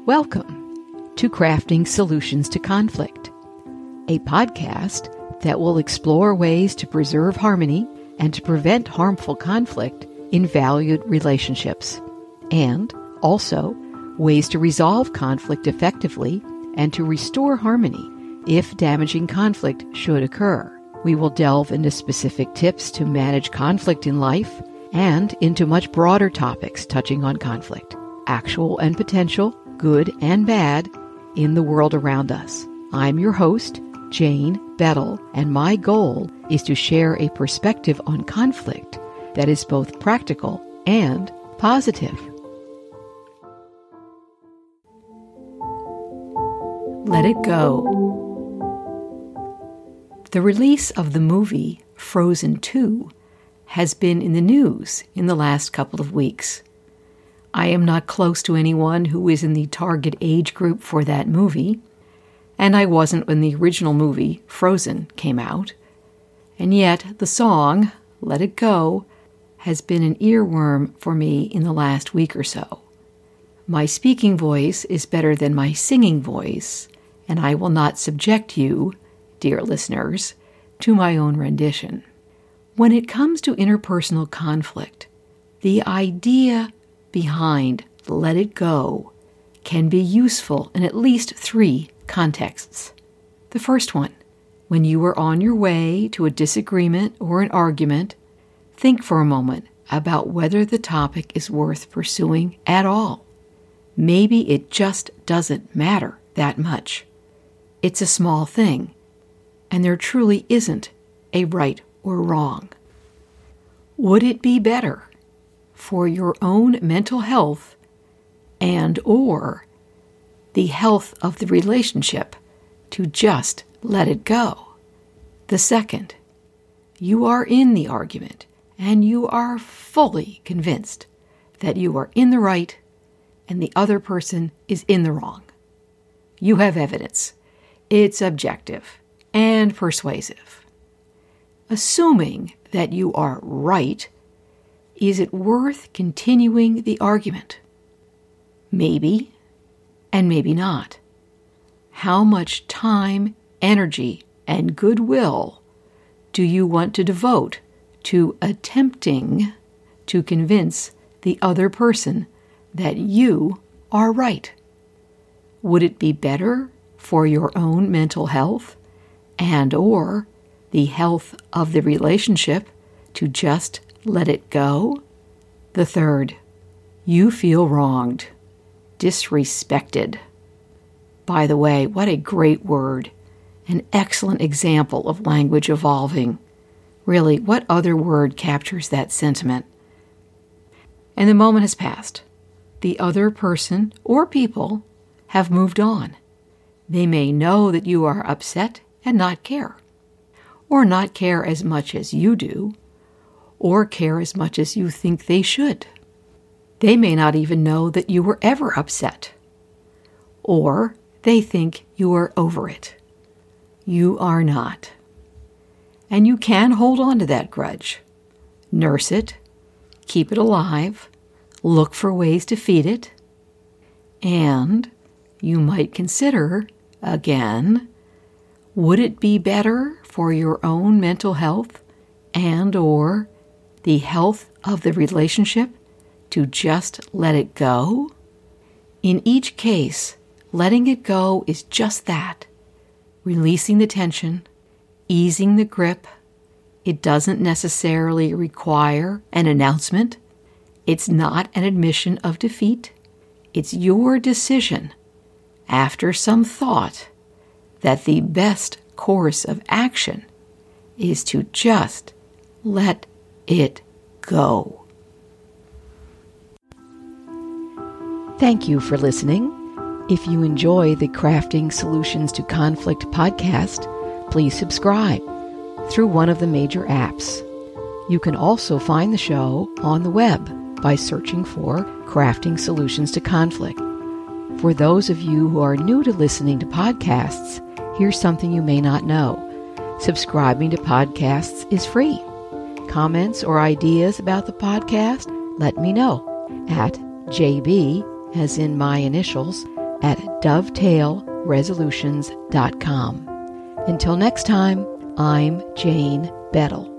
Welcome to Crafting Solutions to Conflict, a podcast that will explore ways to preserve harmony and to prevent harmful conflict in valued relationships, and also ways to resolve conflict effectively and to restore harmony if damaging conflict should occur. We will delve into specific tips to manage conflict in life and into much broader topics touching on conflict, actual and potential, good and bad, in the world around us. I'm your host, Jane Bettel, and my goal is to share a perspective on conflict that is both practical and positive. Let it go. The release of the movie Frozen 2 has been in the news in the last couple of weeks. I am not close to anyone who is in the target age group for that movie, and I wasn't when the original movie, Frozen, came out. And yet, the song, Let It Go, has been an earworm for me in the last week or so. My speaking voice is better than my singing voice, and I will not subject you, dear listeners, to my own rendition. When it comes to interpersonal conflict, the idea behind Let It Go can be useful in at least 3 contexts. The first one, when you are on your way to a disagreement or an argument, think for a moment about whether the topic is worth pursuing at all. Maybe it just doesn't matter that much. It's a small thing, and there truly isn't a right or wrong. Would it be better for your own mental health and or the health of the relationship to just let it go? The second, you are in the argument and you are fully convinced that you are in the right and the other person is in the wrong. You have evidence. It's objective and persuasive. Assuming that you are right, is it worth continuing the argument? Maybe, and maybe not. How much time, energy, and goodwill do you want to devote to attempting to convince the other person that you are right? Would it be better for your own mental health and or the health of the relationship to just let it go? The third, you feel wronged, disrespected. By the way, what a great word, an excellent example of language evolving. Really, what other word captures that sentiment? And the moment has passed. The other person or people have moved on. They may know that you are upset and not care, or not care as much as you do, or care as much as you think they should. They may not even know that you were ever upset, or they think you are over it. You are not. And you can hold on to that grudge, nurse it, keep it alive, look for ways to feed it, and you might consider, again, would it be better for your own mental health and or the health of the relationship to just let it go? In each case, letting it go is just that, releasing the tension, easing the grip. It doesn't necessarily require an announcement. It's not an admission of defeat. It's your decision, after some thought, that the best course of action is to just let it go. Thank you for listening. If you enjoy the Crafting Solutions to Conflict podcast, please subscribe through one of the major apps. You can also find the show on the web by searching for Crafting Solutions to Conflict. For those of you who are new to listening to podcasts, here's something you may not know. Subscribing to podcasts is free. Comments or ideas about the podcast, let me know at JB, as in my initials, at dovetailresolutions.com. Until next time, I'm Jane Bettel.